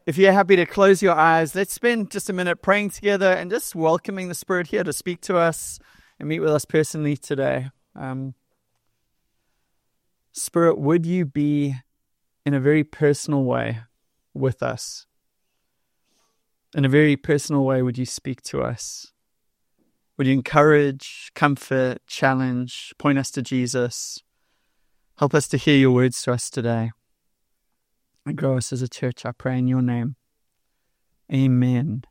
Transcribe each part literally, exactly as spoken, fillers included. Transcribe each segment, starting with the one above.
If you're happy to close your eyes, let's spend just a minute praying together and just welcoming the Spirit here to speak to us and meet with us personally today. Um, Spirit, would you be in a very personal way with us? In a very personal way, would you speak to us? Would you encourage, comfort, challenge, point us to Jesus? Help us to hear your words to us today. And grow us as a church, I pray in your name. Amen.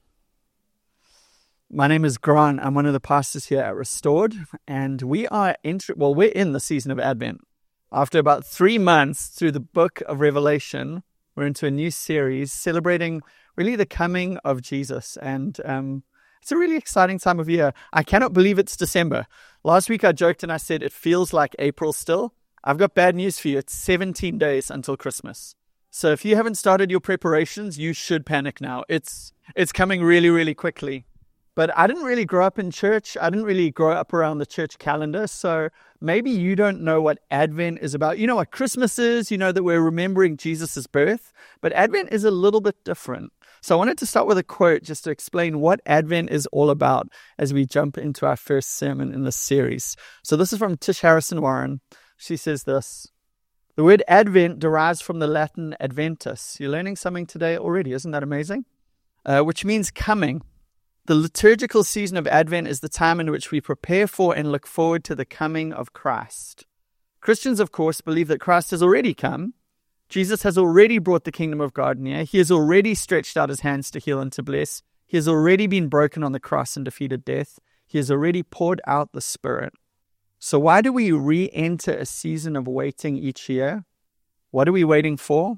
My name is Grant. I'm one of the pastors here at Restored, and we are entering, well, we're in the season of Advent. After about three months through the book of Revelation, we're into a new series celebrating really the coming of Jesus. And um, it's a really exciting time of year. I cannot believe it's December. Last week I joked and I said it feels like April still. I've got bad news for you. It's seventeen days until Christmas. So if you haven't started your preparations, you should panic now. It's it's coming really, really quickly. But I didn't really grow up in church. I didn't really grow up around the church calendar. So maybe you don't know what Advent is about. You know what Christmas is. You know that we're remembering Jesus' birth. But Advent is a little bit different. So I wanted to start with a quote just to explain what Advent is all about as we jump into our first sermon in this series. So this is from Tish Harrison Warren. She says this: the word Advent derives from the Latin adventus. You're learning something today already. Isn't that amazing? Uh, which means coming. The liturgical season of Advent is the time in which we prepare for and look forward to the coming of Christ. Christians, of course, believe that Christ has already come. Jesus has already brought the kingdom of God near. He has already stretched out his hands to heal and to bless. He has already been broken on the cross and defeated death. He has already poured out the Spirit. So why do we re-enter a season of waiting each year? What are we waiting for?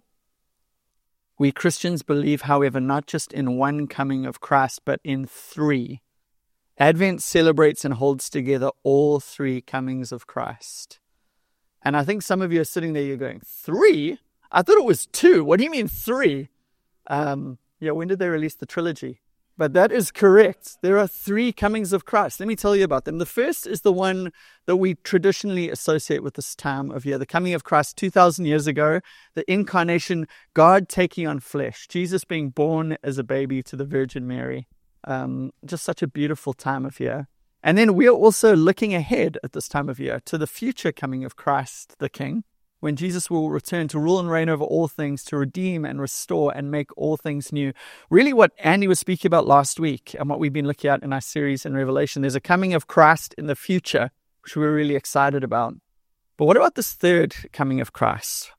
We Christians believe, however, not just in one coming of Christ, but in three. Advent celebrates and holds together all three comings of Christ. And I think some of you are sitting there, you're going, three? I thought it was two. What do you mean three? Um, yeah, when did they release the trilogy? But that is correct. There are three comings of Christ. Let me tell you about them. The first is the one that we traditionally associate with this time of year, the coming of Christ two thousand years ago, the incarnation, God taking on flesh, Jesus being born as a baby to the Virgin Mary. Um, just such a beautiful time of year. And then we're also looking ahead at this time of year to the future coming of Christ the King, when Jesus will return to rule and reign over all things, to redeem and restore and make all things new. Really what Andy was speaking about last week and what we've been looking at in our series in Revelation, there's a coming of Christ in the future, which we're really excited about. But what about this third coming of Christ?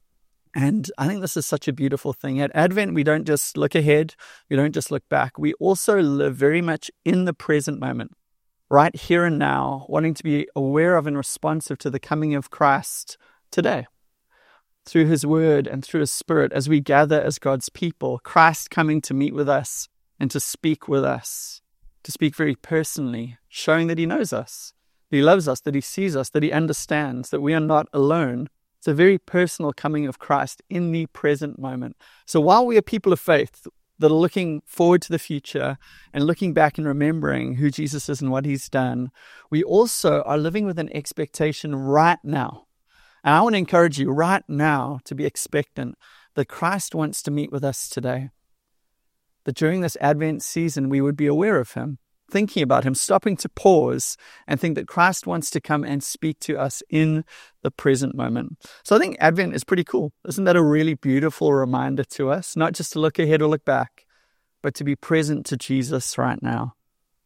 And I think this is such a beautiful thing. At Advent, we don't just look ahead, we don't just look back. We also live very much in the present moment, right here and now, wanting to be aware of and responsive to the coming of Christ today, through his word and through his Spirit, as we gather as God's people, Christ coming to meet with us and to speak with us, to speak very personally, showing that he knows us, that he loves us, that he sees us, that he understands, that we are not alone. It's a very personal coming of Christ in the present moment. So while we are people of faith that are looking forward to the future and looking back and remembering who Jesus is and what he's done, we also are living with an expectation right now. And I want to encourage you right now to be expectant that Christ wants to meet with us today. That during this Advent season, we would be aware of him, thinking about him, stopping to pause and think that Christ wants to come and speak to us in the present moment. So I think Advent is pretty cool. Isn't that a really beautiful reminder to us? Not just to look ahead or look back, but to be present to Jesus right now.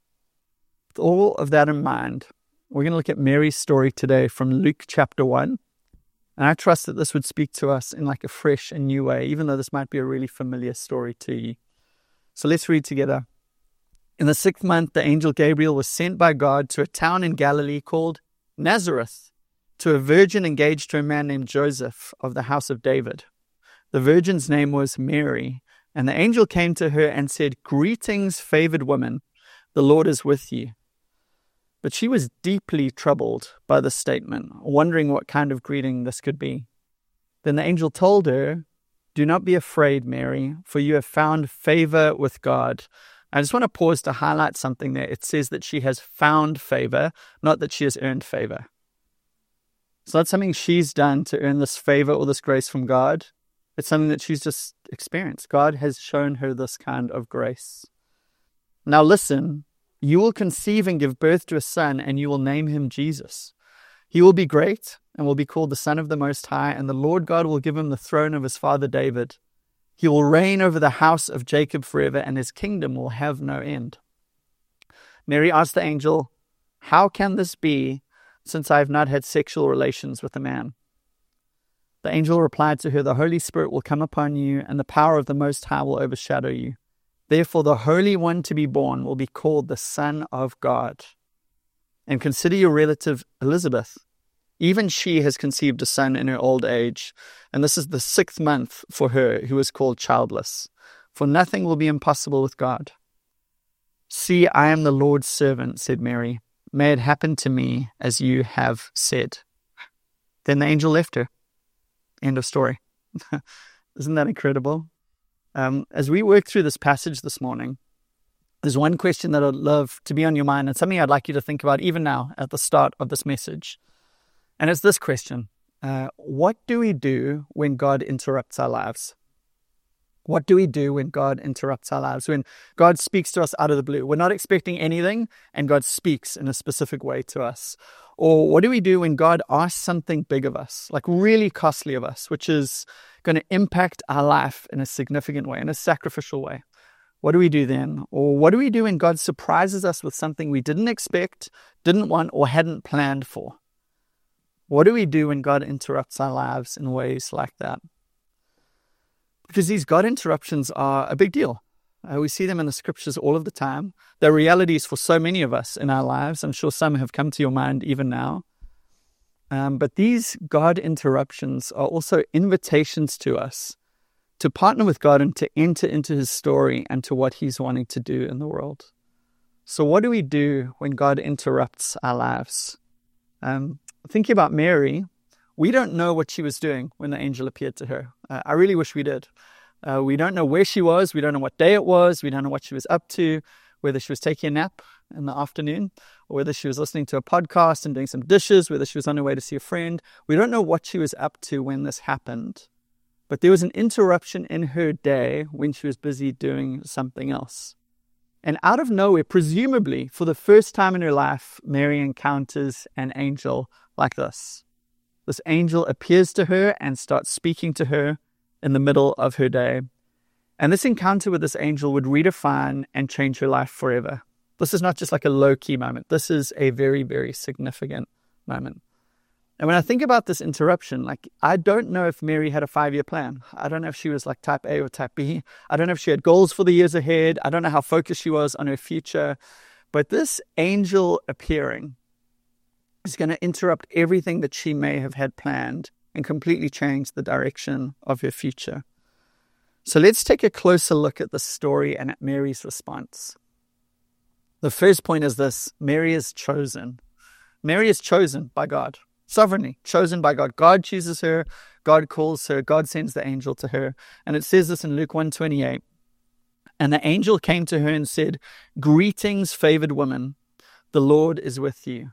With all of that in mind, we're going to look at Mary's story today from Luke chapter one. And I trust that this would speak to us in like a fresh and new way, even though this might be a really familiar story to you. So let's read together. In the sixth month, the angel Gabriel was sent by God to a town in Galilee called Nazareth, to a virgin engaged to a man named Joseph of the house of David. The virgin's name was Mary, and the angel came to her and said, "Greetings, favored woman, the Lord is with you." But she was deeply troubled by this statement, wondering what kind of greeting this could be. Then the angel told her, "Do not be afraid, Mary, for you have found favor with God." I just want to pause to highlight something there. It says that she has found favor, not that she has earned favor. It's not something she's done to earn this favor or this grace from God. It's something that she's just experienced. God has shown her this kind of grace. Now listen, you will conceive and give birth to a son, and you will name him Jesus. He will be great and will be called the Son of the Most High, and the Lord God will give him the throne of his father David. He will reign over the house of Jacob forever, and his kingdom will have no end. Mary asked the angel, "How can this be, since I have not had sexual relations with a man?" The angel replied to her, "The Holy Spirit will come upon you, and the power of the Most High will overshadow you. Therefore, the Holy One to be born will be called the Son of God. And consider your relative Elizabeth. Even she has conceived a son in her old age, and this is the sixth month for her who is called childless. For nothing will be impossible with God." "See, I am the Lord's servant," said Mary. "May it happen to me as you have said." Then the angel left her. End of story. Isn't that incredible? Um, as we work through this passage this morning, there's one question that I'd love to be on your mind, and something I'd like you to think about even now at the start of this message. And it's this question. Uh, what do we do when God interrupts our lives? What do we do when God interrupts our lives? When God speaks to us out of the blue? We're not expecting anything, and God speaks in a specific way to us. Or what do we do when God asks something big of us, like really costly of us, which is going to impact our life in a significant way, in a sacrificial way? What do we do then? Or what do we do when God surprises us with something we didn't expect, didn't want, or hadn't planned for? What do we do when God interrupts our lives in ways like that? Because these God interruptions are a big deal. Uh, we see them in the scriptures all of the time. They're realities for so many of us in our lives. I'm sure some have come to your mind even now. Um, but these God interruptions are also invitations to us to partner with God and to enter into his story and to what he's wanting to do in the world. So what do we do when God interrupts our lives? Um, thinking about Mary, we don't know what she was doing when the angel appeared to her. Uh, I really wish we did. Uh, we don't know where she was. We don't know what day it was. We don't know what she was up to, whether she was taking a nap in the afternoon, or whether she was listening to a podcast and doing some dishes, whether she was on her way to see a friend. We don't know what she was up to when this happened. But there was an interruption in her day when she was busy doing something else. And out of nowhere, presumably for the first time in her life, Mary encounters an angel like this. This angel appears to her and starts speaking to her in the middle of her day. And this encounter with this angel would redefine and change her life forever. This is not just like a low-key moment. This is a very, very significant moment. And when I think about this interruption, like, I don't know if Mary had a five-year plan. I don't know if she was like type A or type B. I don't know if she had goals for the years ahead. I don't know how focused she was on her future. But this angel appearing is going to interrupt everything that she may have had planned and completely change the direction of her future. So let's take a closer look at the story and at Mary's response. The first point is this: Mary is chosen. Mary is chosen by God. Sovereignly chosen by God. God chooses her. God calls her. God sends the angel to her. And it says this in Luke one twenty-eight. And the angel came to her and said, "Greetings, favored woman. The Lord is with you."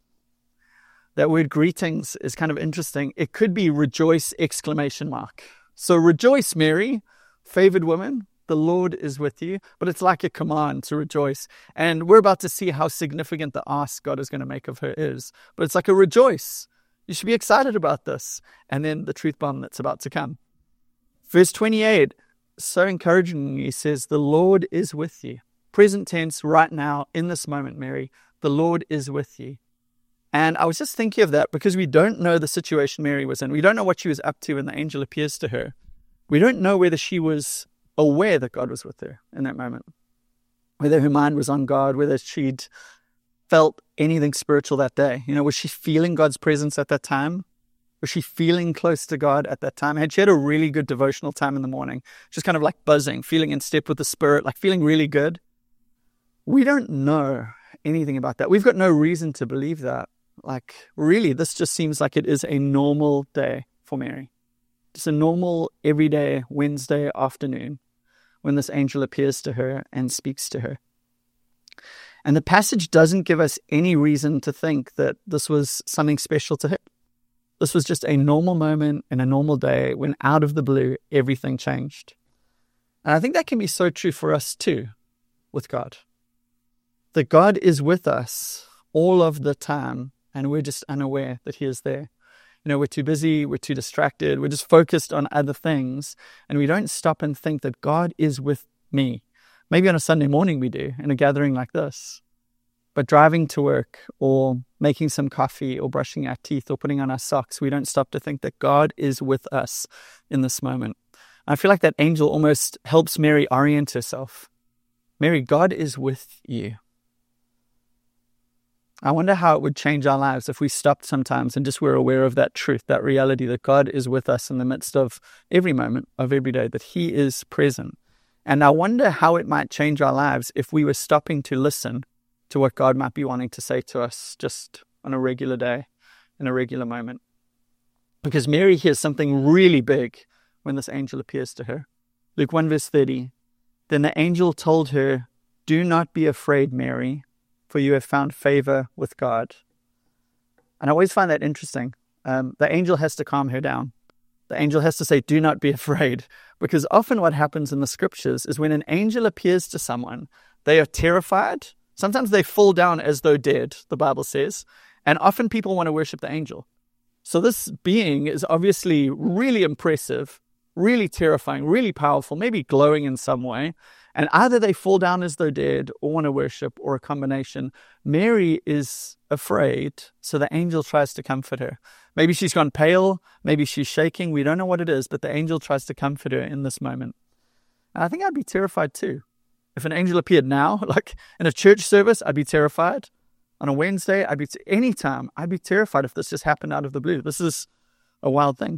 That word greetings is kind of interesting. It could be rejoice, exclamation mark. So rejoice, Mary, favored woman. The Lord is with you. But it's like a command to rejoice. And we're about to see how significant the ask God is going to make of her is. But it's like a rejoice. You should be excited about this. And then the truth bomb that's about to come. Verse twenty-eight, so encouraging, he says, the Lord is with you. Present tense, right now, in this moment, Mary, the Lord is with you. And I was just thinking of that because we don't know the situation Mary was in. We don't know what she was up to when the angel appears to her. We don't know whether she was aware that God was with her in that moment, whether her mind was on God, whether she'd felt anything spiritual that day. You know, was she feeling God's presence at that time? Was she feeling close to God at that time? Had she had a really good devotional time in the morning, just kind of like buzzing, feeling in step with the Spirit, like feeling really good? We don't know anything about that. We've got no reason to believe that. Like, really, this just seems like it is a normal day for Mary. Just a normal, everyday Wednesday afternoon when this angel appears to her and speaks to her. And the passage doesn't give us any reason to think that this was something special to her. This was just a normal moment in a normal day when out of the blue, everything changed. And I think that can be so true for us too, with God. That God is with us all of the time, and we're just unaware that he is there. You know, we're too busy, we're too distracted, we're just focused on other things, and we don't stop and think that God is with me. Maybe on a Sunday morning we do, in a gathering like this. But driving to work, or making some coffee, or brushing our teeth, or putting on our socks, we don't stop to think that God is with us in this moment. I feel like that angel almost helps Mary orient herself. Mary, God is with you. I wonder how it would change our lives if we stopped sometimes and just were aware of that truth, that reality that God is with us in the midst of every moment of every day, that he is present. And I wonder how it might change our lives if we were stopping to listen to what God might be wanting to say to us just on a regular day, in a regular moment. Because Mary hears something really big when this angel appears to her. Luke one verse thirty, then the angel told her, do not be afraid, Mary, for you have found favor with God. And I always find that interesting. Um, the angel has to calm her down. The angel has to say, do not be afraid. Because often what happens in the scriptures is when an angel appears to someone, they are terrified. Sometimes they fall down as though dead, the Bible says. And often people want to worship the angel. So this being is obviously really impressive, really terrifying, really powerful, maybe glowing in some way. And either they fall down as though dead or want to worship, or a combination. Mary is afraid, so the angel tries to comfort her. Maybe she's gone pale, maybe she's shaking. We don't know what it is, but the angel tries to comfort her in this moment. And I think I'd be terrified too. If an angel appeared now, like in a church service, I'd be terrified. On a Wednesday, I'd be, t- anytime, I'd be terrified if this just happened out of the blue. This is a wild thing.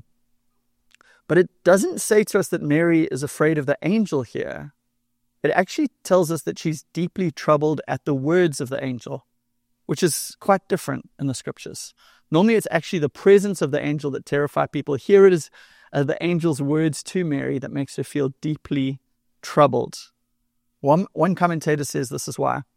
But it doesn't say to us that Mary is afraid of the angel here. It actually tells us that she's deeply troubled at the words of the angel, which is quite different in the scriptures. Normally, it's actually the presence of the angel that terrifies people. Here it is uh, the angel's words to Mary that makes her feel deeply troubled. One, one commentator says this is why.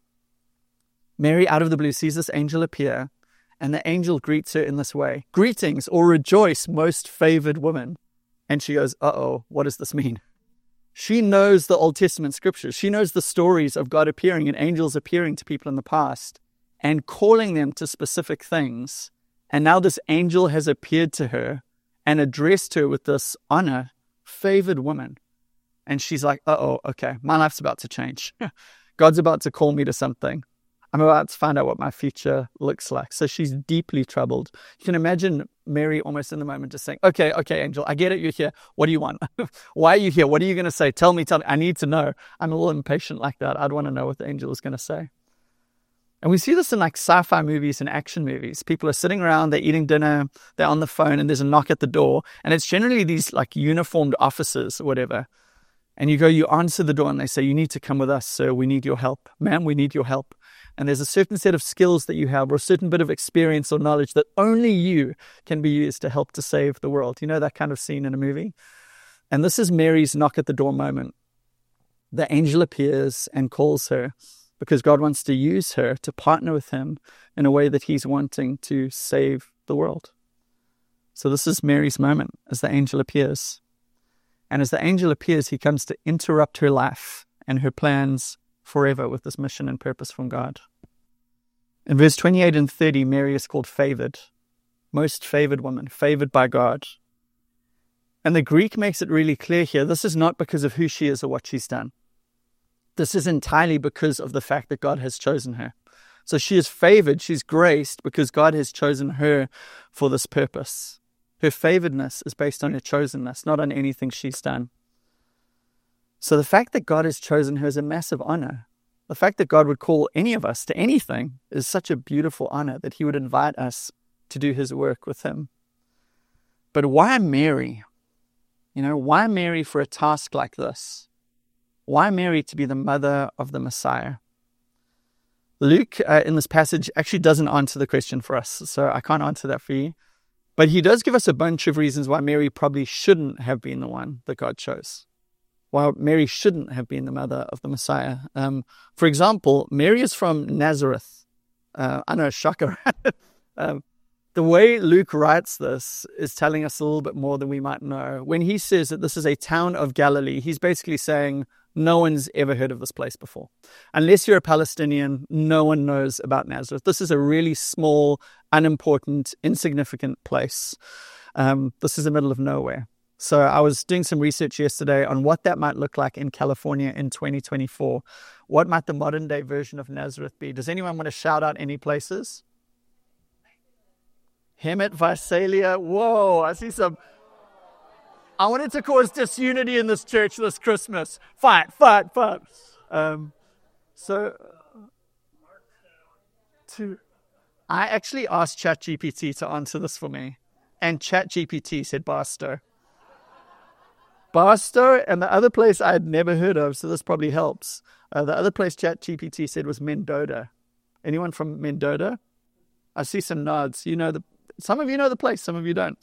Mary, out of the blue, sees this angel appear, and the angel greets her in this way. Greetings, or rejoice, most favored woman. And she goes, uh-oh, what does this mean? She knows the Old Testament scriptures. She knows the stories of God appearing and angels appearing to people in the past and calling them to specific things. And now this angel has appeared to her and addressed her with this honor, favored woman. And she's like, uh-oh, okay, my life's about to change. God's about to call me to something. I'm about to find out what my future looks like. So she's deeply troubled. You can imagine Mary almost in the moment just saying, okay, okay, angel, I get it, you're here. What do you want? Why are you here? What are you going to say? Tell me, tell me. I need to know. I'm a little impatient like that. I'd want to know what the angel is going to say. And we see this in like sci-fi movies and action movies. People are sitting around, they're eating dinner, they're on the phone, and there's a knock at the door. And it's generally these like uniformed officers or whatever. And you go, you answer the door, and they say, you need to come with us, sir. We need your help. Ma'am, we need your help. And there's a certain set of skills that you have, or a certain bit of experience or knowledge that only you can be used to help to save the world. You know that kind of scene in a movie? And this is Mary's knock at the door moment. The angel appears and calls her because God wants to use her to partner with him in a way that he's wanting to save the world. So this is Mary's moment as the angel appears. And as the angel appears, he comes to interrupt her life and her plans forever with this mission and purpose from God. In verse twenty-eight and thirty, Mary is called favored, most favored woman, favored by God. And the Greek makes it really clear here, this is not because of who she is or what she's done. This is entirely because of the fact that God has chosen her. So she is favored, she's graced because God has chosen her for this purpose. Her favoredness is based on her chosenness, not on anything she's done. So the fact that God has chosen her is a massive honor. The fact that God would call any of us to anything is such a beautiful honor that he would invite us to do his work with him. But why Mary? You know, why Mary for a task like this? Why Mary to be the mother of the Messiah? Luke, uh, in this passage, actually doesn't answer the question for us, so I can't answer that for you. But he does give us a bunch of reasons why Mary probably shouldn't have been the one that God chose. Why Mary shouldn't have been the mother of the Messiah. Um, for example, Mary is from Nazareth. Uh, I know, shocker. um, the way Luke writes this is telling us a little bit more than we might know. When he says that this is a town of Galilee, he's basically saying no one's ever heard of this place before. Unless you're a Palestinian, no one knows about Nazareth. This is a really small, unimportant, insignificant place. Um, this is the middle of nowhere. So I was doing some research yesterday on what that might look like in California in twenty twenty-four. What might the modern day version of Nazareth be? Does anyone want to shout out any places? Hemet, Visalia. Whoa, I see some. I wanted to cause disunity in this church this Christmas. Fight, fight, fight. Um, so, to, I actually asked ChatGPT to answer this for me. And ChatGPT said Barstow. Barstow, and the other place I had never heard of, so this probably helps. Uh, the other place ChatGPT said was Mendota. Anyone from Mendota? I see some nods. You know the. Some of you know the place, some of you don't.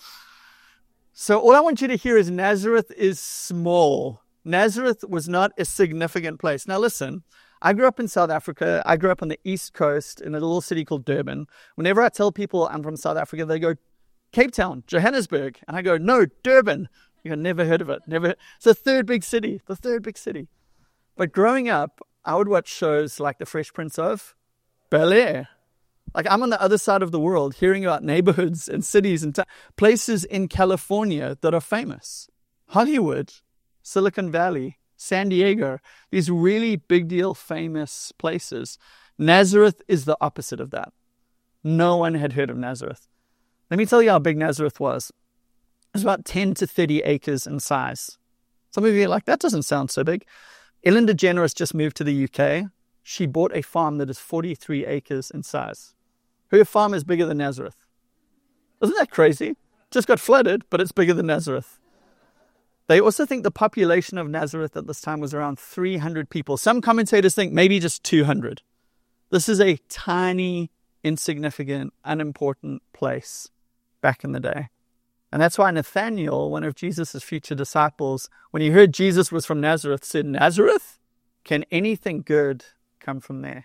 So all I want you to hear is Nazareth is small. Nazareth was not a significant place. Now listen, I grew up in South Africa. I grew up on the East Coast in a little city called Durban. Whenever I tell people I'm from South Africa, they go, Cape Town, Johannesburg. And I go, no, Durban. You've never heard of it. Never. It's the third big city, the third big city. But growing up, I would watch shows like The Fresh Prince of Bel-Air. Like I'm on the other side of the world hearing about neighborhoods and cities and t- places in California that are famous. Hollywood, Silicon Valley, San Diego, these really big deal famous places. Nazareth is the opposite of that. No one had heard of Nazareth. Let me tell you how big Nazareth was. It was about ten to thirty acres in size. Some of you are like, that doesn't sound so big. Ellen DeGeneres just moved to the U K. She bought a farm that is forty-three acres in size. Her farm is bigger than Nazareth. Isn't that crazy? Just got flooded, but it's bigger than Nazareth. They also think the population of Nazareth at this time was around three hundred people. Some commentators think maybe just two hundred. This is a tiny, insignificant, unimportant place back in the day. And that's why Nathanael, one of Jesus' future disciples, when he heard Jesus was from Nazareth, said, Nazareth? Can anything good come from there?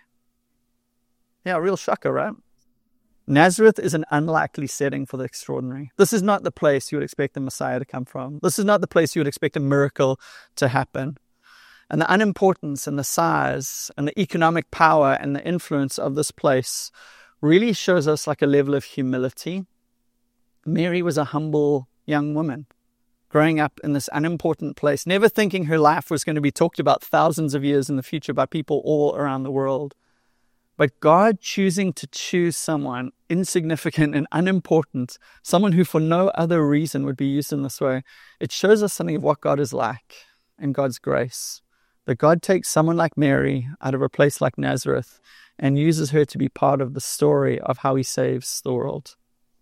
Yeah, real shocker, right? Nazareth is an unlikely setting for the extraordinary. This is not the place you would expect the Messiah to come from. This is not the place you would expect a miracle to happen. And the unimportance and the size and the economic power and the influence of this place really shows us like a level of humility. Mary was a humble young woman growing up in this unimportant place, never thinking her life was going to be talked about thousands of years in the future by people all around the world. But God choosing to choose someone insignificant and unimportant, someone who for no other reason would be used in this way, it shows us something of what God is like and God's grace. That God takes someone like Mary out of a place like Nazareth and uses her to be part of the story of how he saves the world.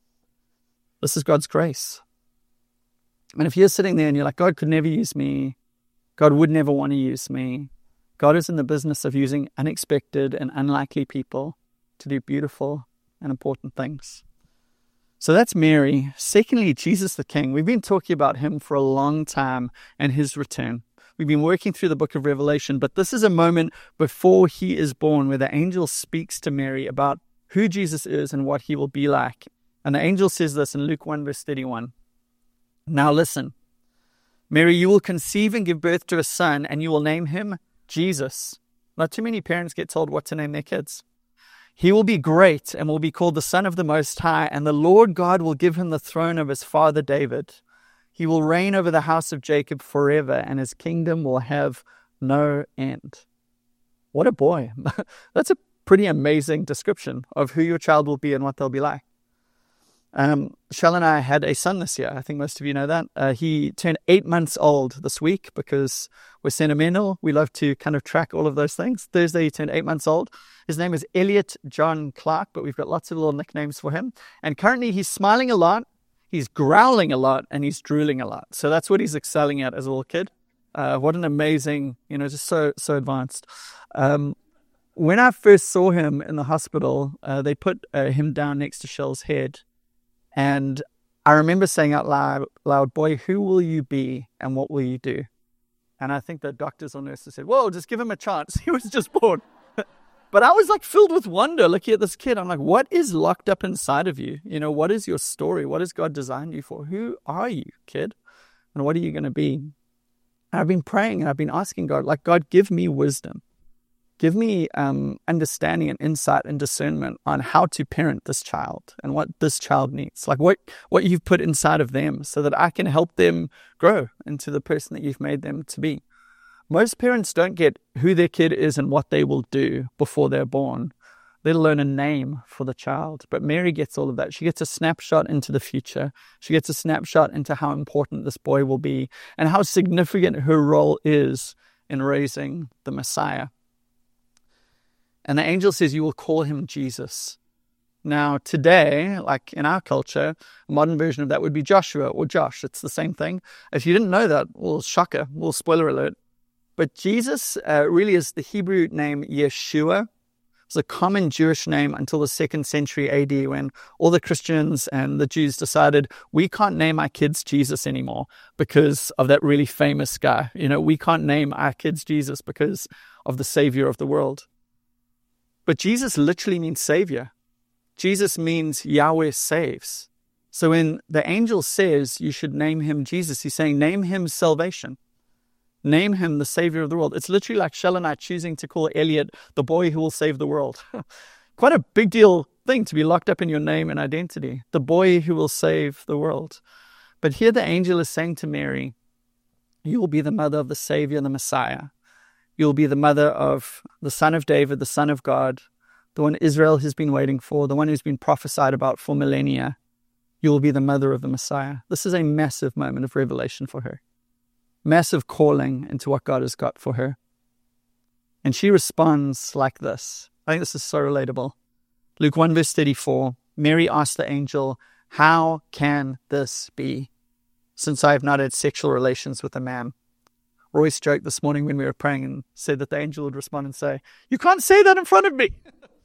This is God's grace. And if you're sitting there and you're like, God could never use me, God would never want to use me, God is in the business of using unexpected and unlikely people to do beautiful and important things. So that's Mary. Secondly, Jesus the King. We've been talking about him for a long time and his return. We've been working through the book of Revelation, but this is a moment before he is born where the angel speaks to Mary about who Jesus is and what he will be like. And the angel says this in Luke one verse thirty-one. Now listen, Mary, you will conceive and give birth to a son, and you will name him Jesus. Not too many parents get told what to name their kids. He will be great and will be called the Son of the Most High, and the Lord God will give him the throne of his father David. He will reign over the house of Jacob forever, and his kingdom will have no end. What a boy. That's a pretty amazing description of who your child will be and what they'll be like. Um, Shell and I had a son this year. I think most of you know that. Uh, he turned eight months old this week because we're sentimental. We love to kind of track all of those things. Thursday, he turned eight months old. His name is Elliot John Clark, but we've got lots of little nicknames for him. And currently he's smiling a lot, he's growling a lot, and he's drooling a lot. So that's what he's excelling at as a little kid. Uh, what an amazing, you know, just so, so advanced. Um, when I first saw him in the hospital, uh, they put uh, him down next to Shell's head. And I remember saying out loud, loud, boy, who will you be and what will you do? And I think the doctors or nurses said, whoa, just give him a chance. He was just born. But I was like filled with wonder looking at this kid. I'm like, what is locked up inside of you? You know, what is your story? What has God designed you for? Who are you, kid? And what are you going to be? And I've been praying and I've been asking God, like, God, give me wisdom. Give me um, understanding and insight and discernment on how to parent this child and what this child needs. Like what, what you've put inside of them so that I can help them grow into the person that you've made them to be. Most parents don't get who their kid is and what they will do before they're born. They learn a name for the child. But Mary gets all of that. She gets a snapshot into the future. She gets a snapshot into how important this boy will be and how significant her role is in raising the Messiah. And the angel says, you will call him Jesus. Now, today, like in our culture, a modern version of that would be Joshua or Josh. It's the same thing. If you didn't know that, well, shocker, well, spoiler alert. But Jesus uh, really is the Hebrew name Yeshua. It's a common Jewish name until the second century A D, when all the Christians and the Jews decided we can't name our kids Jesus anymore because of that really famous guy. You know, we can't name our kids Jesus because of the Savior of the world. But Jesus literally means Savior. Jesus means Yahweh saves. So when the angel says you should name him Jesus, he's saying name him salvation. Name him the Savior of the world. It's literally like Shell and I choosing to call Elliot the boy who will save the world. Quite a big deal thing to be locked up in your name and identity. The boy who will save the world. But here the angel is saying to Mary, you will be the mother of the Savior, the Messiah. You will be the mother of the Son of David, the Son of God, the one Israel has been waiting for, the one who's been prophesied about for millennia. You will be the mother of the Messiah. This is a massive moment of revelation for her. Massive calling into what God has got for her. And she responds like this. I think this is so relatable. Luke one verse thirty-four, Mary asked the angel, how can this be, since I have not had sexual relations with a man? Royce joked this morning when we were praying and said that the angel would respond and say, you can't say that in front of me.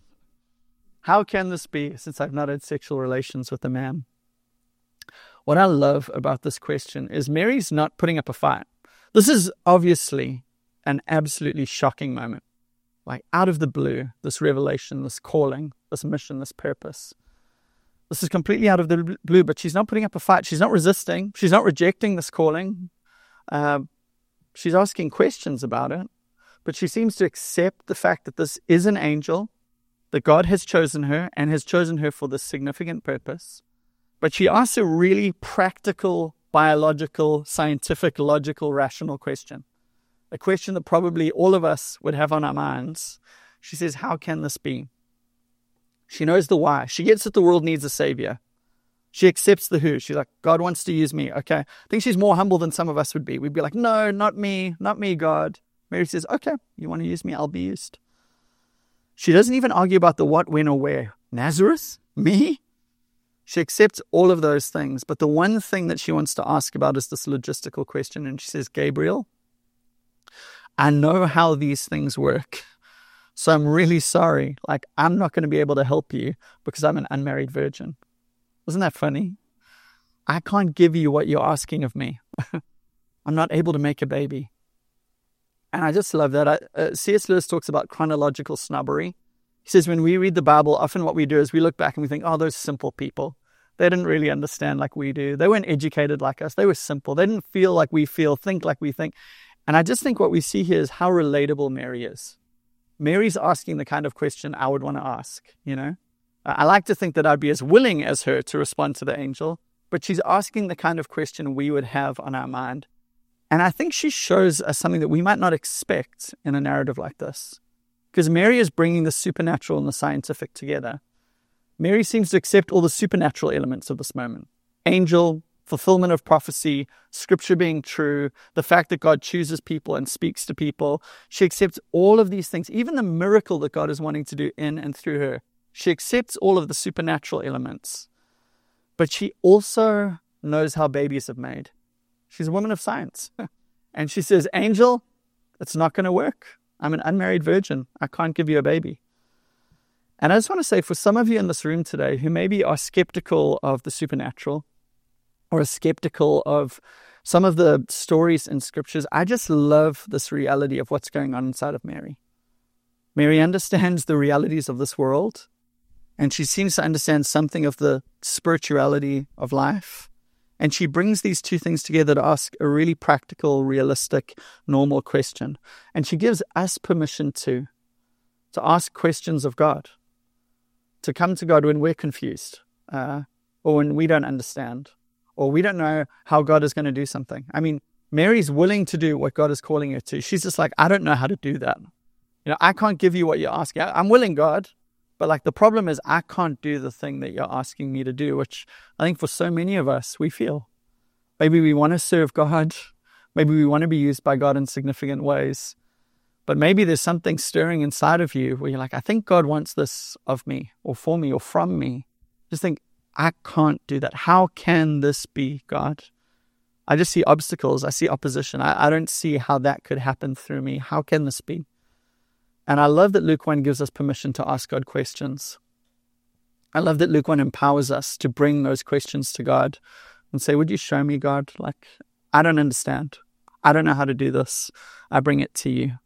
How can this be, since I've not had sexual relations with a man? What I love about this question is Mary's not putting up a fight. This is obviously an absolutely shocking moment. Like out of the blue, this revelation, this calling, this mission, this purpose. This is completely out of the blue, but she's not putting up a fight. She's not resisting. She's not rejecting this calling. Uh, she's asking questions about it, but she seems to accept the fact that this is an angel, that God has chosen her and has chosen her for this significant purpose. But she asks a really practical, biological, scientific, logical, rational question. A question that probably all of us would have on our minds. She says, how can this be? She knows the why. She gets that the world needs a savior. She accepts the who. She's like, God wants to use me. Okay. I think she's more humble than some of us would be. We'd be like, no, not me. Not me, God. Mary says, okay, you want to use me? I'll be used. She doesn't even argue about the what, when, or where. Nazareth? Me? She accepts all of those things, but the one thing that she wants to ask about is this logistical question, and she says, Gabriel, I know how these things work, so I'm really sorry. Like, I'm not going to be able to help you because I'm an unmarried virgin. Isn't that funny? I can't give you what you're asking of me. I'm not able to make a baby. And I just love that. I, uh, C S Lewis talks about chronological snobbery. He says when we read the Bible, often what we do is we look back and we think, oh, those simple people. They didn't really understand like we do. They weren't educated like us. They were simple. They didn't feel like we feel, think like we think. And I just think what we see here is how relatable Mary is. Mary's asking the kind of question I would want to ask, you know. I like to think that I'd be as willing as her to respond to the angel, but she's asking the kind of question we would have on our mind. And I think she shows us something that we might not expect in a narrative like this. Because Mary is bringing the supernatural and the scientific together. Mary seems to accept all the supernatural elements of this moment. Angel, fulfillment of prophecy, scripture being true, the fact that God chooses people and speaks to people. She accepts all of these things, even the miracle that God is wanting to do in and through her. She accepts all of the supernatural elements. But she also knows how babies are made. She's a woman of science. And she says, Angel, it's not going to work. I'm an unmarried virgin. I can't give you a baby. And I just want to say, for some of you in this room today who maybe are skeptical of the supernatural or are skeptical of some of the stories in scriptures, I just love this reality of what's going on inside of Mary. Mary understands the realities of this world, and she seems to understand something of the spirituality of life. And she brings these two things together to ask a really practical, realistic, normal question. And she gives us permission to, to ask questions of God, to come to God when we're confused, uh, or when we don't understand, or we don't know how God is going to do something. I mean, Mary's willing to do what God is calling her to. She's just like, I don't know how to do that. You know, I can't give you what you're asking. I'm willing, God. But like the problem is I can't do the thing that you're asking me to do, which I think for so many of us, we feel. Maybe we want to serve God. Maybe we want to be used by God in significant ways. But maybe there's something stirring inside of you where you're like, I think God wants this of me or for me or from me. Just think, I can't do that. How can this be, God? I just see obstacles. I see opposition. I, I don't see how that could happen through me. How can this be? And I love that Luke one gives us permission to ask God questions. I love that Luke one empowers us to bring those questions to God and say, would you show me, God? Like, I don't understand. I don't know how to do this. I bring it to you.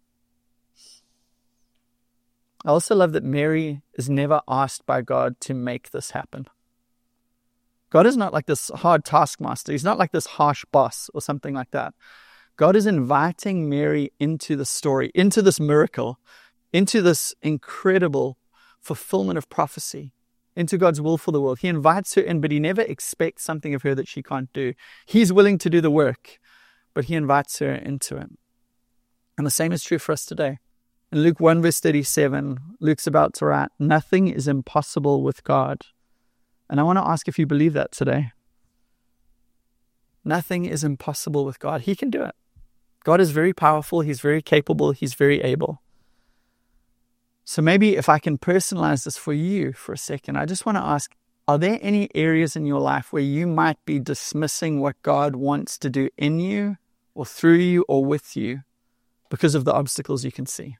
I also love that Mary is never asked by God to make this happen. God is not like this hard taskmaster. He's not like this harsh boss or something like that. God is inviting Mary into the story, into this miracle, into this incredible fulfillment of prophecy, into God's will for the world. He invites her in, but he never expects something of her that she can't do. He's willing to do the work, but he invites her into it. And the same is true for us today. In Luke one verse thirty-seven, Luke's about to write, nothing is impossible with God. And I want to ask if you believe that today. Nothing is impossible with God. He can do it. God is very powerful. He's very capable. He's very able. So maybe if I can personalize this for you for a second, I just want to ask, are there any areas in your life where you might be dismissing what God wants to do in you or through you or with you because of the obstacles you can see?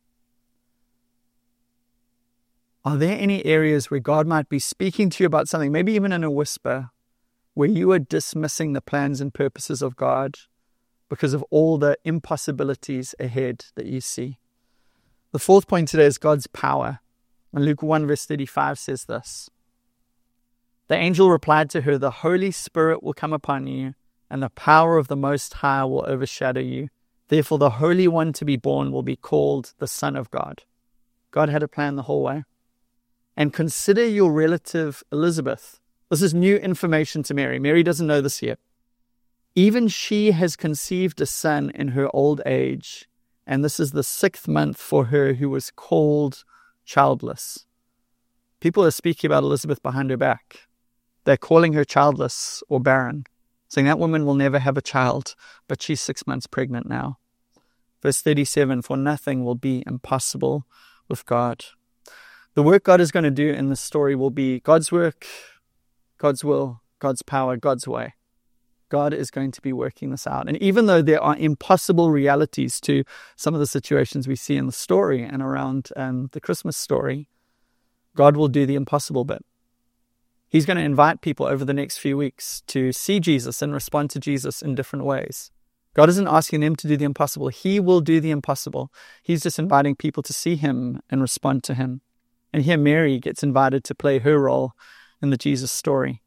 Are there any areas where God might be speaking to you about something, maybe even in a whisper, where you are dismissing the plans and purposes of God because of all the impossibilities ahead that you see? The fourth point today is God's power. And Luke one verse thirty-five says this. The angel replied to her, the Holy Spirit will come upon you, and the power of the Most High will overshadow you. Therefore, the Holy One to be born will be called the Son of God. God had a plan the whole way. And consider your relative Elizabeth. This is new information to Mary. Mary doesn't know this yet. Even she has conceived a son in her old age, and this is the sixth month for her who was called childless. People are speaking about Elizabeth behind her back. They're calling her childless or barren, saying that woman will never have a child, but she's six months pregnant now. Verse thirty-seven, for nothing will be impossible with God. The work God is going to do in this story will be God's work, God's will, God's power, God's way. God is going to be working this out. And even though there are impossible realities to some of the situations we see in the story and around um, the Christmas story, God will do the impossible bit. He's going to invite people over the next few weeks to see Jesus and respond to Jesus in different ways. God isn't asking them to do the impossible. He will do the impossible. He's just inviting people to see him and respond to him. And here Mary gets invited to play her role in the Jesus story.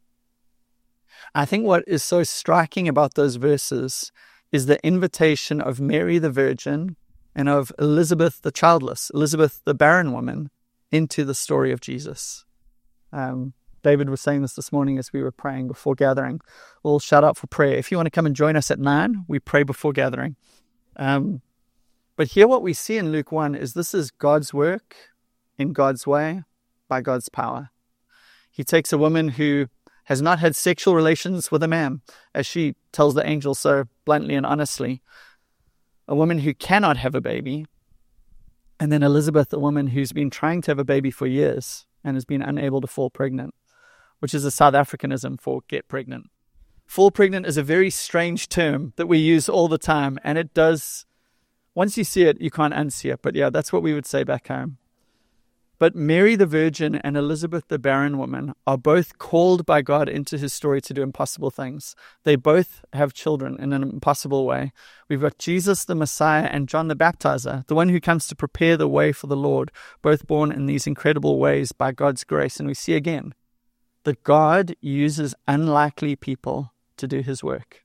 I think what is so striking about those verses is the invitation of Mary the Virgin and of Elizabeth the childless, Elizabeth the barren woman, into the story of Jesus. Um, David was saying this this morning as we were praying before gathering. We'll shout out for prayer. If you want to come and join us at nine, we pray before gathering. Um, but here what we see in Luke one is this is God's work in God's way by God's power. He takes a woman who has not had sexual relations with a man, as she tells the angel so bluntly and honestly. A woman who cannot have a baby. And then Elizabeth, a woman who's been trying to have a baby for years and has been unable to fall pregnant, which is a South Africanism for get pregnant. Fall pregnant is a very strange term that we use all the time. And it does, once you see it, you can't unsee it. But yeah, that's what we would say back home. But Mary the virgin and Elizabeth the barren woman are both called by God into his story to do impossible things. They both have children in an impossible way. We've got Jesus the Messiah and John the Baptizer, the one who comes to prepare the way for the Lord, both born in these incredible ways by God's grace. And we see again that God uses unlikely people to do his work.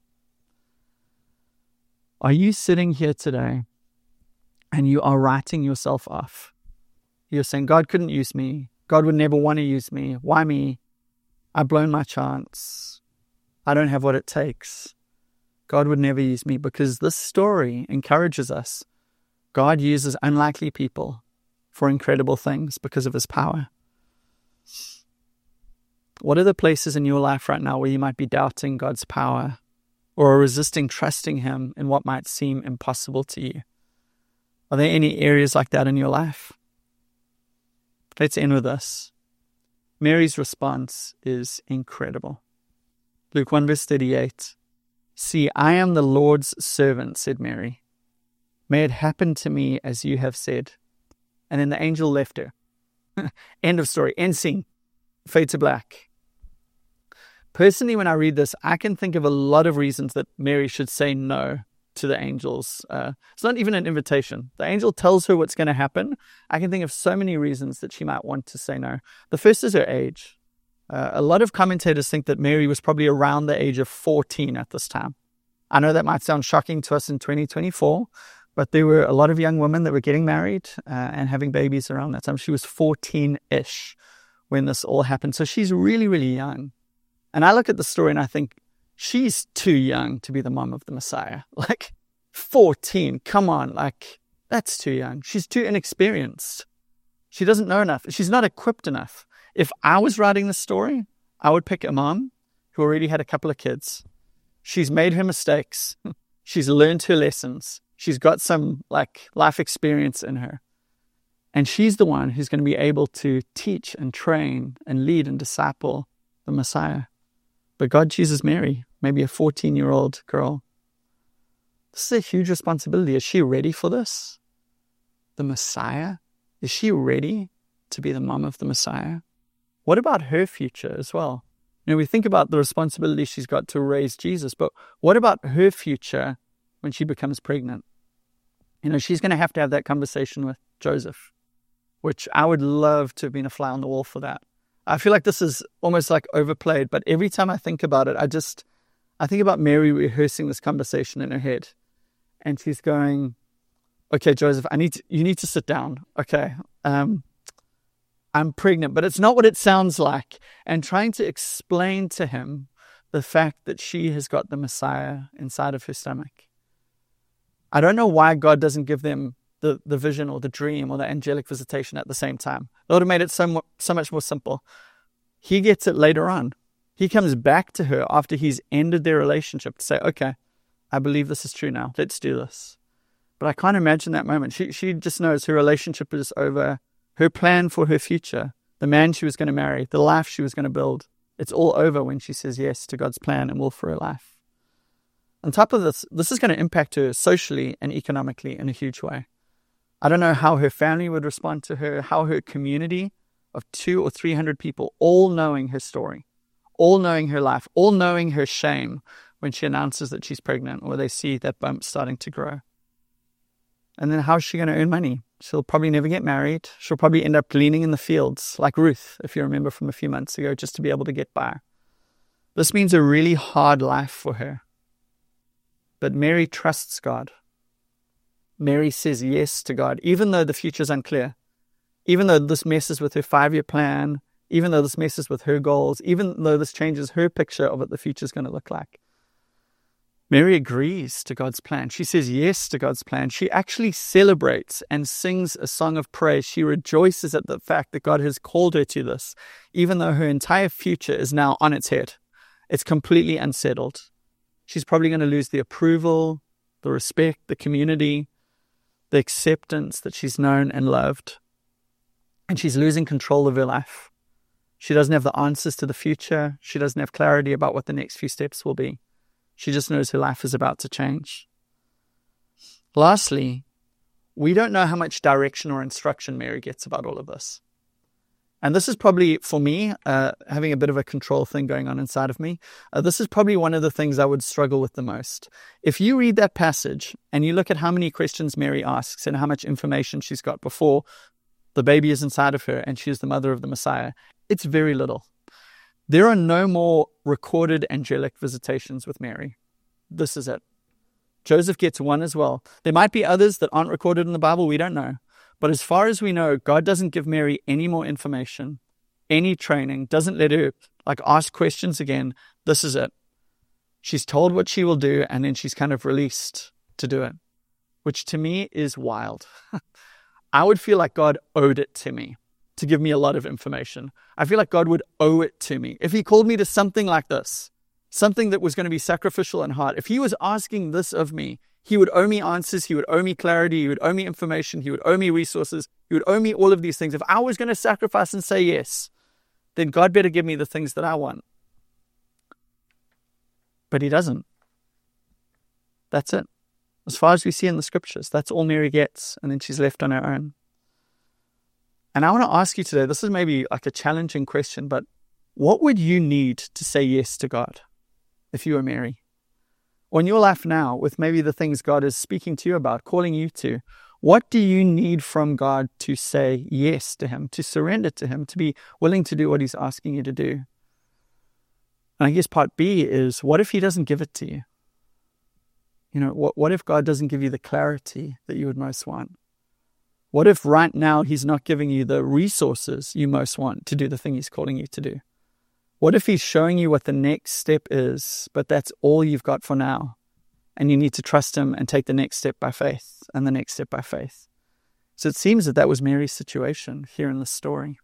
Are you sitting here today and you are writing yourself off? You're saying, God couldn't use me. God would never want to use me. Why me? I've blown my chance. I don't have what it takes. God would never use me, because this story encourages us. God uses unlikely people for incredible things because of his power. What are the places in your life right now where you might be doubting God's power or resisting trusting him in what might seem impossible to you? Are there any areas like that in your life? Let's end with this. Mary's response is incredible. Luke one verse thirty-eight. See, I am the Lord's servant, said Mary. May it happen to me as you have said. And then the angel left her. End of story. End scene. Fade to black. Personally, when I read this, I can think of a lot of reasons that Mary should say no to the angels. Uh, it's not even an invitation. The angel tells her what's going to happen. I can think of so many reasons that she might want to say no. The first is her age. Uh, a lot of commentators think that Mary was probably around the age of fourteen at this time. I know that might sound shocking to us in twenty twenty-four, but there were a lot of young women that were getting married uh, and having babies around that time. She was fourteen-ish when this all happened. So she's really, really young. And I look at the story and I think, she's too young to be the mom of the Messiah. Like, fourteen, come on, like, that's too young. She's too inexperienced. She doesn't know enough. She's not equipped enough. If I was writing this story, I would pick a mom who already had a couple of kids. She's made her mistakes. She's learned her lessons. She's got some, like, life experience in her. And she's the one who's going to be able to teach and train and lead and disciple the Messiah. But God chooses Mary, maybe a fourteen-year-old girl. This is a huge responsibility. Is she ready for this? The Messiah? Is she ready to be the mom of the Messiah? What about her future as well? You know, we think about the responsibility she's got to raise Jesus, but what about her future when she becomes pregnant? You know, she's going to have to have that conversation with Joseph, which I would love to have been a fly on the wall for that. I feel like this is almost like overplayed, but every time I think about it, I just, I think about Mary rehearsing this conversation in her head. And she's going, okay, Joseph, I need to, you need to sit down. Okay, um, I'm pregnant, but it's not what it sounds like. And trying to explain to him the fact that she has got the Messiah inside of her stomach. I don't know why God doesn't give them the, the vision or the dream or the angelic visitation at the same time. It would have made it so, mo- so much more simple. He gets it later on. He comes back to her after he's ended their relationship to say, okay, I believe this is true now. Let's do this. But I can't imagine that moment. She, she just knows her relationship is over. Her plan for her future, the man she was going to marry, the life she was going to build, it's all over when she says yes to God's plan and will for her life. On top of this, this is going to impact her socially and economically in a huge way. I don't know how her family would respond to her, how her community of two or three hundred people, all knowing her story, all knowing her life, all knowing her shame when she announces that she's pregnant or they see that bump starting to grow. And then how's she going to earn money? She'll probably never get married. She'll probably end up gleaning in the fields like Ruth, if you remember from a few months ago, just to be able to get by. This means a really hard life for her. But Mary trusts God. Mary says yes to God, even though the future's unclear, even though this messes with her five-year plan, even though this messes with her goals, even though this changes her picture of what the future's going to look like. Mary agrees to God's plan. She says yes to God's plan. She actually celebrates and sings a song of praise. She rejoices at the fact that God has called her to this, even though her entire future is now on its head. It's completely unsettled. She's probably going to lose the approval, the respect, the community, the acceptance that she's known and loved. And she's losing control of her life. She doesn't have the answers to the future. She doesn't have clarity about what the next few steps will be. She just knows her life is about to change. Lastly, we don't know how much direction or instruction Mary gets about all of this. And this is probably, for me, uh, having a bit of a control thing going on inside of me, uh, this is probably one of the things I would struggle with the most. If you read that passage and you look at how many questions Mary asks and how much information she's got before the baby is inside of her and she is the mother of the Messiah, it's very little. There are no more recorded angelic visitations with Mary. This is it. Joseph gets one as well. There might be others that aren't recorded in the Bible, we don't know. But as far as we know, God doesn't give Mary any more information, any training, doesn't let her like ask questions again. This is it. She's told what she will do, and then she's kind of released to do it, which to me is wild. I would feel like God owed it to me to give me a lot of information. I feel like God would owe it to me. If he called me to something like this, something that was going to be sacrificial and hard, if he was asking this of me, he would owe me answers, he would owe me clarity, he would owe me information, he would owe me resources, he would owe me all of these things. If I was going to sacrifice and say yes, then God better give me the things that I want. But he doesn't. That's it. As far as we see in the scriptures, that's all Mary gets, and then she's left on her own. And I want to ask you today, this is maybe like a challenging question, but what would you need to say yes to God if you were Mary? Or in your life now, with maybe the things God is speaking to you about, calling you to, what do you need from God to say yes to him, to surrender to him, to be willing to do what he's asking you to do? And I guess part B is, what if he doesn't give it to you? You know, what, what if God doesn't give you the clarity that you would most want? What if right now he's not giving you the resources you most want to do the thing he's calling you to do? What if he's showing you what the next step is, but that's all you've got for now, and you need to trust him and take the next step by faith and the next step by faith? So it seems that that was Mary's situation here in the story.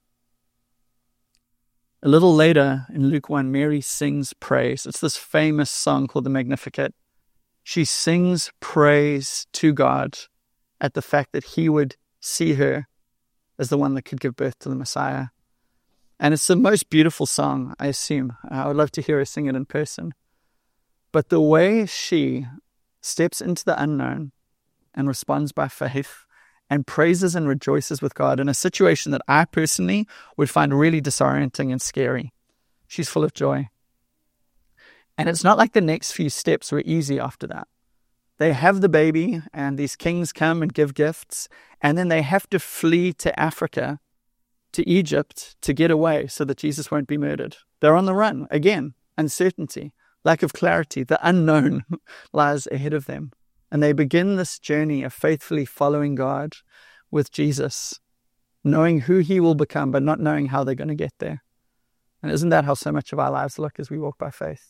A little later in Luke one, Mary sings praise. It's this famous song called the Magnificat. She sings praise to God at the fact that he would see her as the one that could give birth to the Messiah. And it's the most beautiful song, I assume. I would love to hear her sing it in person. But the way she steps into the unknown and responds by faith and praises and rejoices with God in a situation that I personally would find really disorienting and scary. She's full of joy. And it's not like the next few steps were easy after that. They have the baby, and these kings come and give gifts, and then they have to flee to Africa, to Egypt, to get away so that Jesus won't be murdered. They're on the run. Again, uncertainty, lack of clarity, the unknown lies ahead of them. And they begin this journey of faithfully following God with Jesus, knowing who he will become, but not knowing how they're going to get there. And isn't that how so much of our lives look as we walk by faith?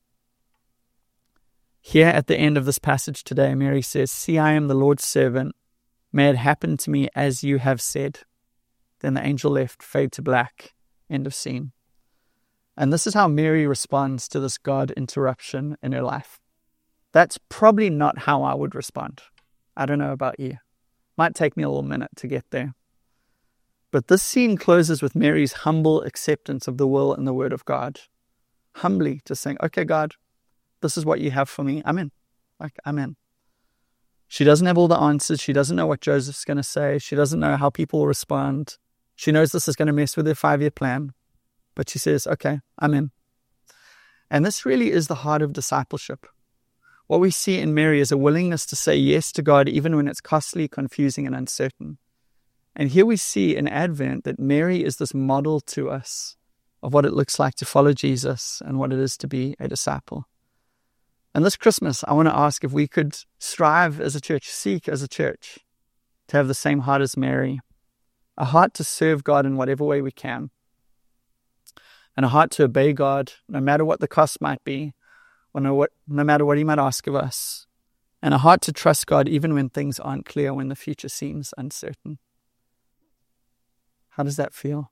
Here at the end of this passage today, Mary says, "See, I am the Lord's servant. May it happen to me as you have said." Then the angel left, fade to black, end of scene. And this is how Mary responds to this God interruption in her life. That's probably not how I would respond. I don't know about you. Might take me a little minute to get there. But this scene closes with Mary's humble acceptance of the will and the word of God. Humbly just saying, okay, God, this is what you have for me. I'm in. Like, I'm in. She doesn't have all the answers. She doesn't know what Joseph's going to say. She doesn't know how people will respond. She knows this is going to mess with her five-year plan. But she says, okay, I'm in. And this really is the heart of discipleship. What we see in Mary is a willingness to say yes to God even when it's costly, confusing, and uncertain. And here we see in Advent that Mary is this model to us of what it looks like to follow Jesus and what it is to be a disciple. And this Christmas, I want to ask if we could strive as a church, seek as a church, to have the same heart as Mary, a heart to serve God in whatever way we can, and a heart to obey God no matter what the cost might be, or no, what, no matter what he might ask of us, and a heart to trust God even when things aren't clear, when the future seems uncertain. How does that feel?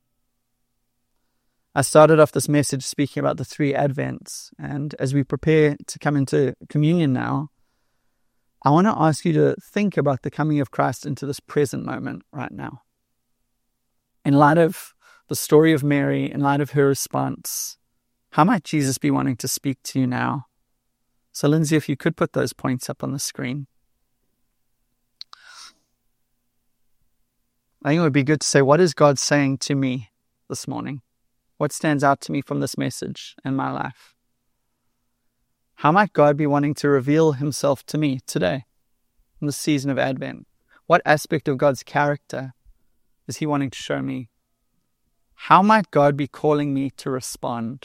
I started off this message speaking about the three Advents, and as we prepare to come into communion now, I want to ask you to think about the coming of Christ into this present moment right now. In light of the story of Mary, in light of her response, how might Jesus be wanting to speak to you now? So Lindsay, if you could put those points up on the screen. I think it would be good to say, what is God saying to me this morning? What stands out to me from this message in my life? How might God be wanting to reveal himself to me today in the season of Advent? What aspect of God's character is he wanting to show me? How might God be calling me to respond?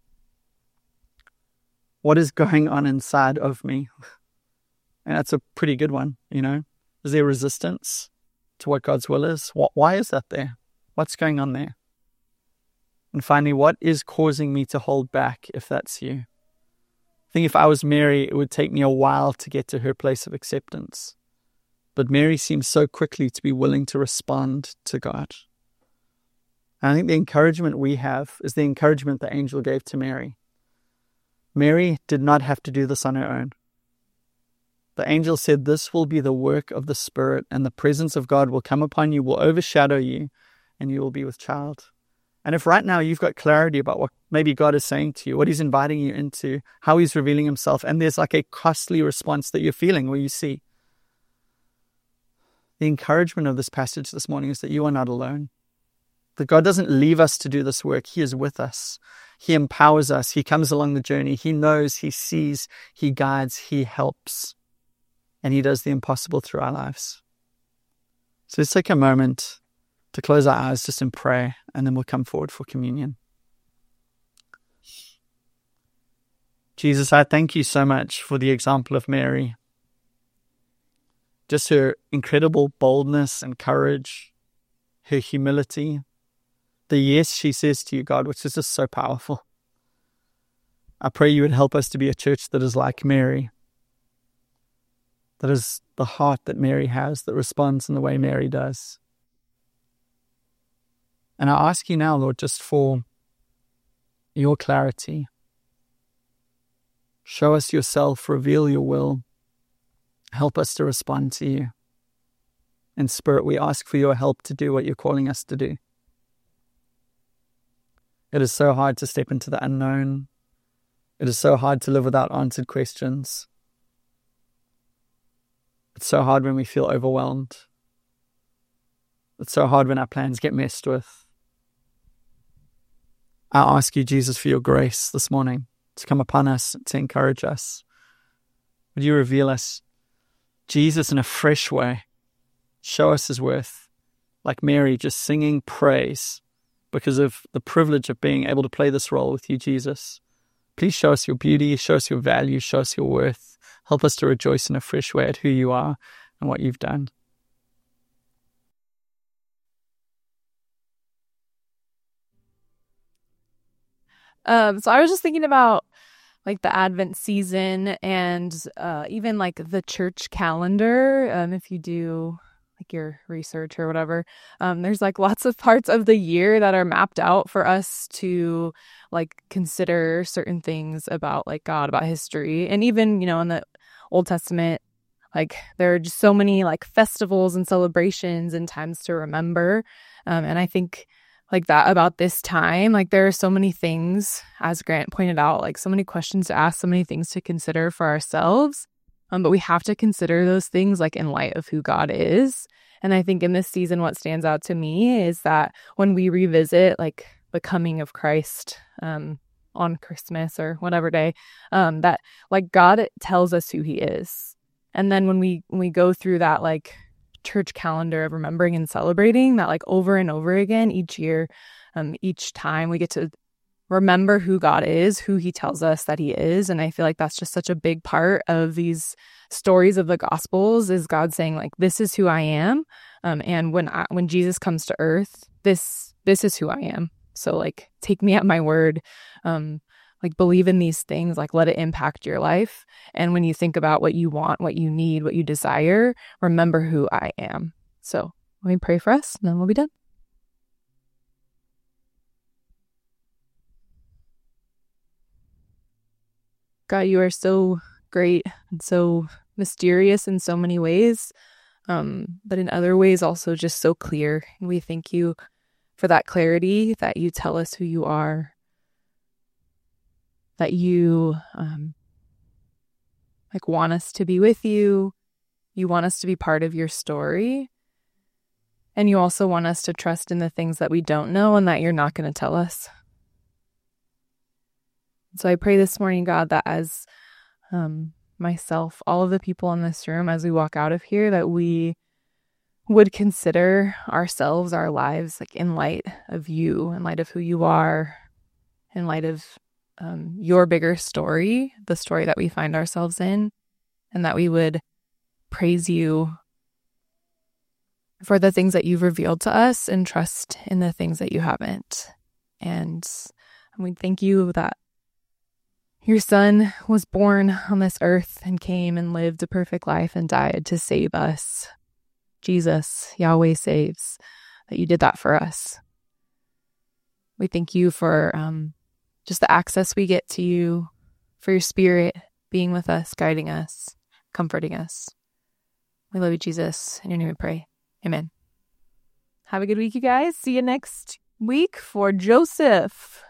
What is going on inside of me? And that's a pretty good one, you know. Is there resistance to what God's will is? What, why is that there? What's going on there? And finally, what is causing me to hold back, if that's you? I think if I was Mary, it would take me a while to get to her place of acceptance. But Mary seems so quickly to be willing to respond to God. And I think the encouragement we have is the encouragement the angel gave to Mary. Mary did not have to do this on her own. The angel said, this will be the work of the Spirit, and the presence of God will come upon you, will overshadow you, and you will be with child. And if right now you've got clarity about what maybe God is saying to you, what he's inviting you into, how he's revealing himself, and there's like a costly response that you're feeling where you see, the encouragement of this passage this morning is that you are not alone. That God doesn't leave us to do this work. He is with us. He empowers us. He comes along the journey. He knows, he sees, he guides, he helps. And he does the impossible through our lives. So let's take a moment to close our eyes just in prayer, and then we'll come forward for communion. Jesus, I thank you so much for the example of Mary. Just her incredible boldness and courage, her humility, the yes she says to you, God, which is just so powerful. I pray you would help us to be a church that is like Mary, that is the heart that Mary has, that responds in the way Mary does. And I ask you now, Lord, just for your clarity. Show us yourself, reveal your will. Help us to respond to you. In Spirit, we ask for your help to do what you're calling us to do. It is so hard to step into the unknown. It is so hard to live without answered questions. It's so hard when we feel overwhelmed. It's so hard when our plans get messed with. I ask you, Jesus, for your grace this morning to come upon us, to encourage us. Would you reveal us, Jesus, in a fresh way? Show us his worth, like Mary, just singing praise because of the privilege of being able to play this role with you, Jesus. Please show us your beauty, show us your value, show us your worth. Help us to rejoice in a fresh way at who you are and what you've done. Um, so I was just thinking about like the Advent season and uh, even like the church calendar. Um, if you do like your research or whatever, um, there's like lots of parts of the year that are mapped out for us to like consider certain things about like God, about history. And even, you know, in the Old Testament, like there are just so many like festivals and celebrations and times to remember. Um, and I think like that about this time, like there are so many things, as Grant pointed out, like so many questions to ask, so many things to consider for ourselves. Um, but we have to consider those things like in light of who God is. And I think in this season, what stands out to me is that when we revisit like the coming of Christ um, on Christmas or whatever day, um, that like God tells us who he is. And then when we when we go through that like church calendar of remembering and celebrating that like over and over again each year, um, each time we get to remember who God is, who he tells us that he is. And I feel like that's just such a big part of these stories of the Gospels is God saying like, this is who I am. Um, and when I, when Jesus comes to earth, this this is who I am. So like, take me at my word. Um, like believe in these things, like let it impact your life. And when you think about what you want, what you need, what you desire, remember who I am. So let me pray for us and then we'll be done. God, you are so great and so mysterious in so many ways, um, but in other ways also just so clear. And we thank you for that clarity, that you tell us who you are, that you um, like want us to be with you. You want us to be part of your story. And you also want us to trust in the things that we don't know and that you're not going to tell us. So I pray this morning, God, that as um, myself, all of the people in this room, as we walk out of here, that we would consider ourselves, our lives, like in light of you, in light of who you are, in light of um, your bigger story, the story that we find ourselves in, and that we would praise you for the things that you've revealed to us and trust in the things that you haven't. And we thank you that your son was born on this earth and came and lived a perfect life and died to save us. Jesus, Yahweh saves, that you did that for us. We thank you for um, just the access we get to you, for your spirit being with us, guiding us, comforting us. We love you, Jesus. In your name we pray. Amen. Have a good week, you guys. See you next week for Joseph.